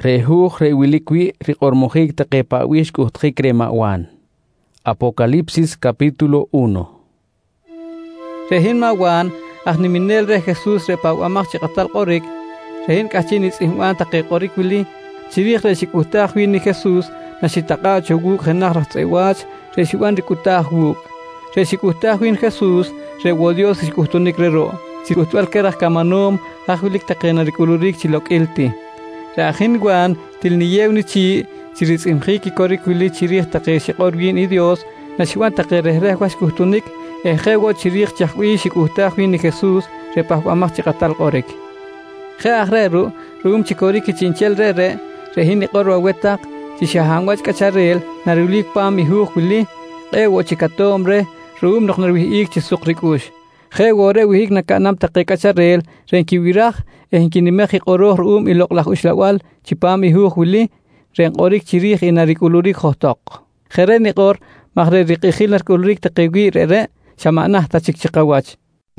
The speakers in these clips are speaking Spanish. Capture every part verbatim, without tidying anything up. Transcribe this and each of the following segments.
Rehuj rewilikwi riqormojik taqepawish kuhtjik remawan. Apocalipsis capítulo uno. Rehin mawan ahniminel re Jesús repawamach chiqatal qorik. Rehin kachin itzihwan taqe qorik wili. Chirich re shikuhtah wini Jesús nashitaqa choguk henach ratzewach re shiwan rikutah wuk. Re shikuhtah win Jesús re wodios shikuhtunik re ro. Shikuhtual kerach kamanom ahwilik taqena rikulurik chilok ilti. Rahin guan tilniyew ni chi chiritz imkhiki korik wili chirich taqe shiqor win i Dios nashiwan taqe rehreh wash kuhtunik ejewo chirich chahwi shikuhtah win Jesús repahwamach chiqatal qorik. Je ahreru rum chikorik chinchel re re rehin iqor wawetaq chishahanwach kacharel narulik pam ihuj wili ewo chikatom re rum noch narwihik chisukhrikush. Je wore wihik nakanam taqe kacharel renkiwiraj ehinkinimej iqoroh rum iloqlaj ushlawal chipam ihuj wili ren qorik chirij inarikulurik johtoq. Jeren iqor magre riqijil narkulurik taqewi re re shamanah tachikchiqawach.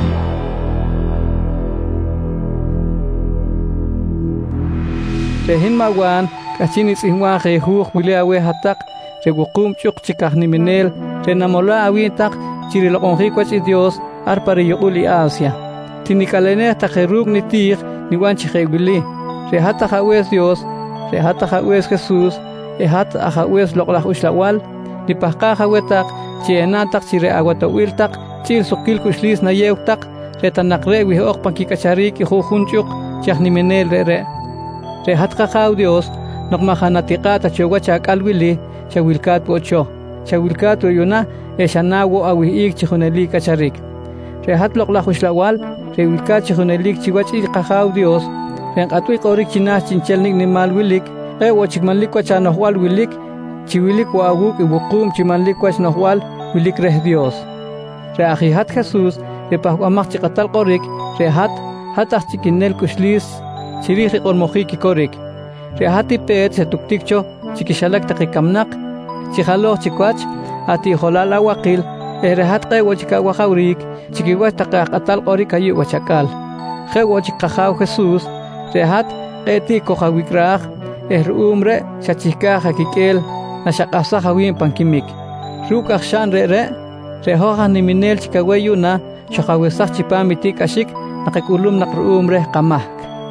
Rehin mawan kachin itzihwan jehuj wili awe hatak rewuqum chuk chikahniminel renamola awintak chiriloqonjik wach i Dios arpari yuquli Asia. Tinikaleneh tajeruk nitir niwan chijewili. Rehata jawes Dios, rehata jawes Jesús, ehat ajawes loqlaj ushlawal, nipajqa jawetak chienatak chire aguatawiltak chil sukil kushlis nayewtak retanakre wihoq pankikacharik jujunchuk chajniminel re re. Rehatqa jaw Dios nokmajanatiqata chowachak alwili chawilkat ocho. Chawilkat yuna eshanawo awihik chijunelik kacharik. Rehat loqlaj ushlawal rewilkat chijunelik chiwach iqajaw Dios ren atwi qorik chinah chinchelnik nimal wilik ewo chikmanlik wach anohwal wilik chiwilik wawuk ibuqum chimanlik wach nohwal wilik reh Dios. Reajihat Jesús repahwamach chiqatal qorik rehat hatach chikinel kushlis chirij riqormojik korik. Rehati peet setuktikcho chikishalak taqikamnaq chijaloh chikwach ati holal awaqil rehat qewo chikawajawrik chikiwach taqaqatal qorik ayu wachakal. Jewo chikajaw Jesús rehat qeti kojawikraj erumre chachikaj hakikel nashaqasa hawin pankimik. Rukaj shan re re rehoja niminel chikaweyuna shaqawesaj chipamitik ashik naqikulum naqruumre qamahk.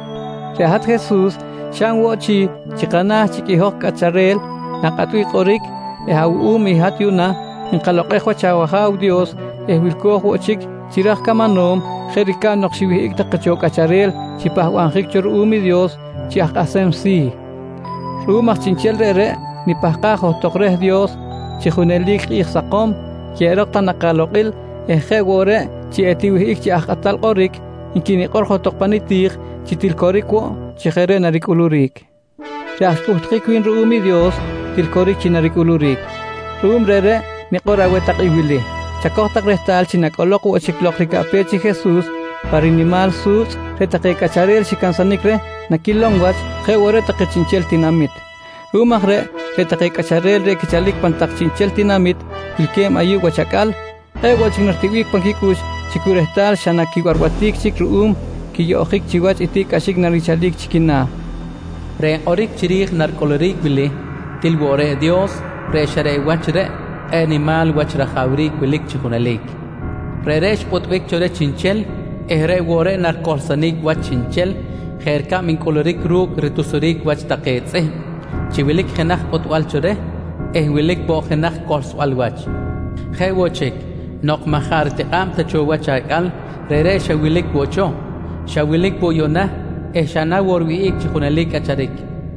Rehat Jesús shan wochi chiqanah chikihok kacharel naqatwi qorik ehawum ihat yuna inqaloqej wachawajaw Dios ehwilkoj wochik chiraj kamanom jerikan noqshiwihik taqacho kacharel chipahwanjik chorumi Dios chiaqasem si. Rumach chinchel re re nipahqa johtoqrej Dios chijunelik iqsaqom kierok tanaqaloqil ejewore chietiwihik chiaqatal qorik inkiniqor johtoqpanitik chitilkorikwo chijere narikulurik. Riaqkuhtqik win ruumi Dios tilkorik chinarikulurik. Rum re re niqor awetaq iwili. Chakohtak restal chinakoloq wachiklok rikape chi Jesús parinimal sus retaqe kacharel chikansanikre nakilongwach jewore taqe chinchel tinamit. Rumajre retaqe kacharel re kichalik pantak chinchel tinamit ilkem ayu wachakal ewo chinartiwik pankikush chikurestal shanakiwarwatik chikruum kiyohik chiwach itik ashik narichalik chikina. Re orik chirij narkolorik wili tilwore Dios re share wachre animal wachrajawrik wilik chihunalik. Reresh potwik chore chinchel ehre wore narkolsanik wach chinchel jerka min kolorik ruk ritusurik wach taqetse chiwilik khenach potwal chore eh wilik bo khenach korswal wach jewochek nok mahar tiqam tacho wachakal reresh wilik bocho shawilik boyona eh shana worwiik chihunalik acharik.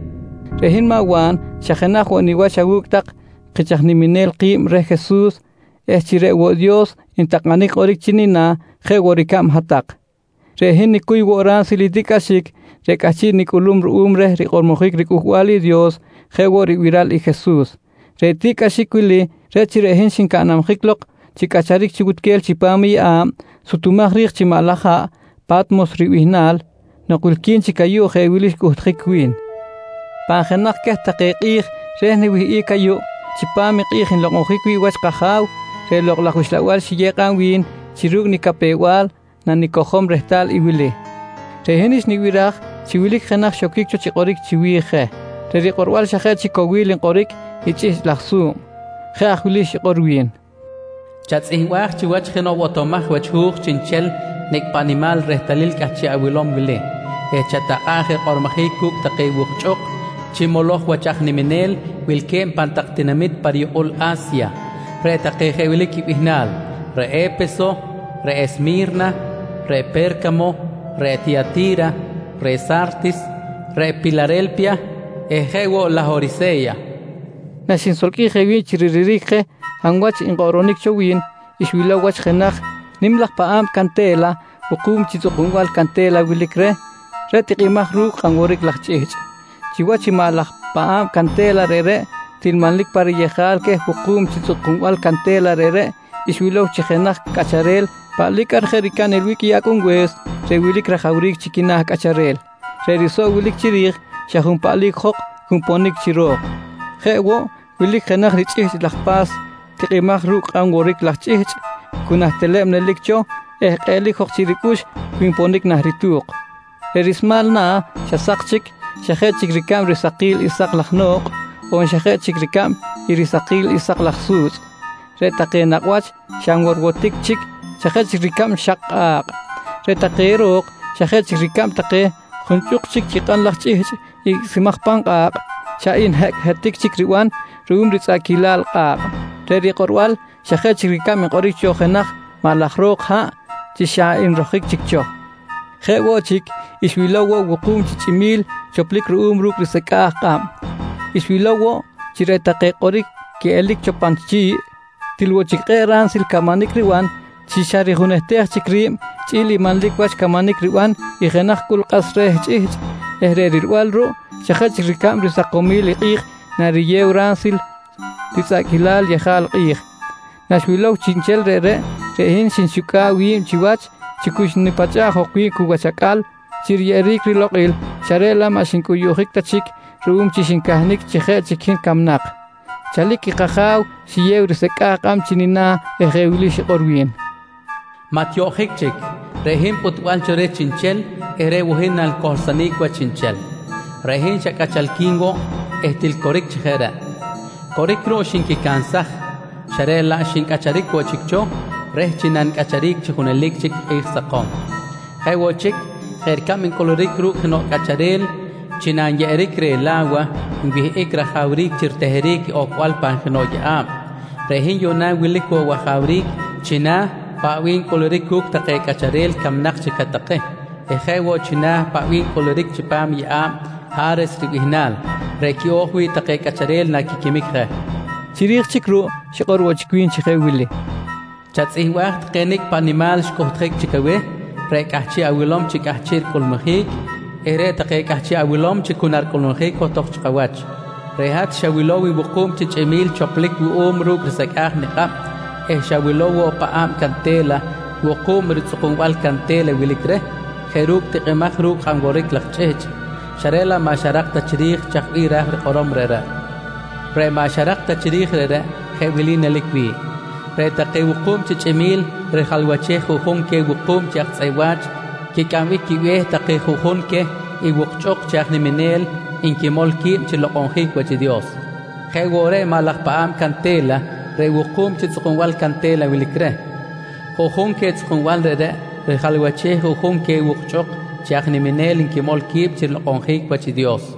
Rehin mawan shakhenach wani wachawuk taq qichajniminel qim re Jesús eh chire wo Dios intaqanik orik chinina jeworikam hatak. Rehin nikuy woran silitik ashik rekachi nikulum ruum re riqormojik rikuhwali Dios jewori viral y Jesús. Retik ashikwili rechirehin shinkanam jiklok chikacharik chigutkel chipami am sutumaj rik chimalaja Patmos riwihnal nokulkin chikayu jewilish kuhtjikwin. Panjenak keh taqiqij rehni wihi kayu chipami qijin loqojikwi wach qajaw re loqlajuslawal shiyeqan win chiruk nikapewal na nikohom restal iwili. Rehenish niwiraj chiwilik jenak shokik cho chiqorik chiwije. Reri qorwal shahet chikowil in qorik ichis laxsum. Khahlish qorwin. Chats ihwach chiwach khino wotomach wachhuch chinchel nek panimal rehtalil kachi awilom wile. E chata ahe qormahi kuk taqi wuchok chimoloh wachach niminel wilkem pantaktinamit pariol Asia. Re taqi hewilik ibihnal. Re Épeso, re Esmirna, re Pérgamo, re Tiatira, re Sardis, re Filadelfia, ejewo la Joriseia. Nashin solki hewi chiriririke hangwach in qoronik chowin ishwila wach khenakh nimlaq paam kantela uqum chitsuqunwal kantela wilikre retiqimah ru qangorik laqchich chiwachi malaq paam kantela rere tilmanlik pariyejal ke uqum chitsuqunwal kantela rere ishwilo chikhenakh kacharel palikar jerikan elwiki yakun wes rewilik rajawrik chikinah kacharel reriso wilik chirij shahun palik khok kumponik chiro jewo wilik khenakh richich laqpas tiqimah ru qangorik laqchich kunah telem nelikcho eh qeli khok chirikush kumponik nahrituq rerismal na shasaqchik shahechik rikam risaqil isaq lakhnoq on shahechik rikam irisaqil isaq lakhsus retaqe naqwach shangorwotik chik shahechik rikam shaqaq retaqe roq shahechik rikam taqe khunchuq chik chiqan laqchich isimaq panqaq shain hek hetik chik riwan rum rizakilal qaq reri qorwal shahechik rikam qorik chohenaq malakhrok ha chishain rohik chikcho Hewo chik ishwilowo wuqum chichimil choplik ruum ruk risaqaq qam ishwilowo chiretaqe qorik ke elik chopanchi tilwo chikqeran sil kamanik riwan chishari hunehteh chikrim chili manlik wach kamanik riwan igenaq kul qasreh chih ehrerirwal ru shahech rikam risaqomil iq nariyew ransil tisakilal yahal iq nashwilow chinchel rere rehin shinshuka wim chiwach chikush ni pacha hoqwi kuwachakal chiryerik riloqil sharela mashinkuyuhik tachik ruum chishinkahnik chihe chikhin kamnaq chalik qaxaw siyew risaqaq am chinina ejewilish qorwin matyohik chik rehin putwal chore chinchel ere wuhin al kohsanik wa chinchel rehin shakachalkingo ehtil korik chihera korik ro shinki kansah sharela shinkacharik wa chikcho reh chinan kacharik chihunelik chik irsaqom hewo chik kherkam in kolorik ru khno kacharel chinan yerik re lawa ngi ikra khawrik chirteherik okwal pan khno yaam rehin yona wilik wa khawrik china pawin kolorik kuk taqe kacharel kamnaq chikataqe hewo china pawin kolorik chipam yaam hares ribihnal reki ohwi taqe kacharel nakikimik khe chirich chikru shiqor wachkwin chikhewili Chatzih wacht kenik panimal shkohtrek chikawe rekahchi awilom chikahchir kulmahik ere taqekahchi awilom chikunar kulmahik kotok chikawach rehat shawilowi buqum chichemil choplik wu umruk risakah niqab eh shawilowo paam kantela wuqum ritsuqunwal kantela wilikre kheruk tiqimah ruk qangorik laqchech sharela masharak tachrikh chaqbirah qorom rera pre masharak tachrikh rera khewilina likwi retaqe wuqum chichemil rejalwache jujun ke wuqum chaqsaiwach ke kamik kiwe taqe jujun ke i wuqchoq chaqniminel inkimol kim chiloqonjik wa Dios khewore malaq paam kantela re wuqum chitsuqunwal kantela wilikre jujun ke tsqunwal re rejalwache jujun ke wuqchoq chaqniminel inkimol kim chiloqonjik wa Dios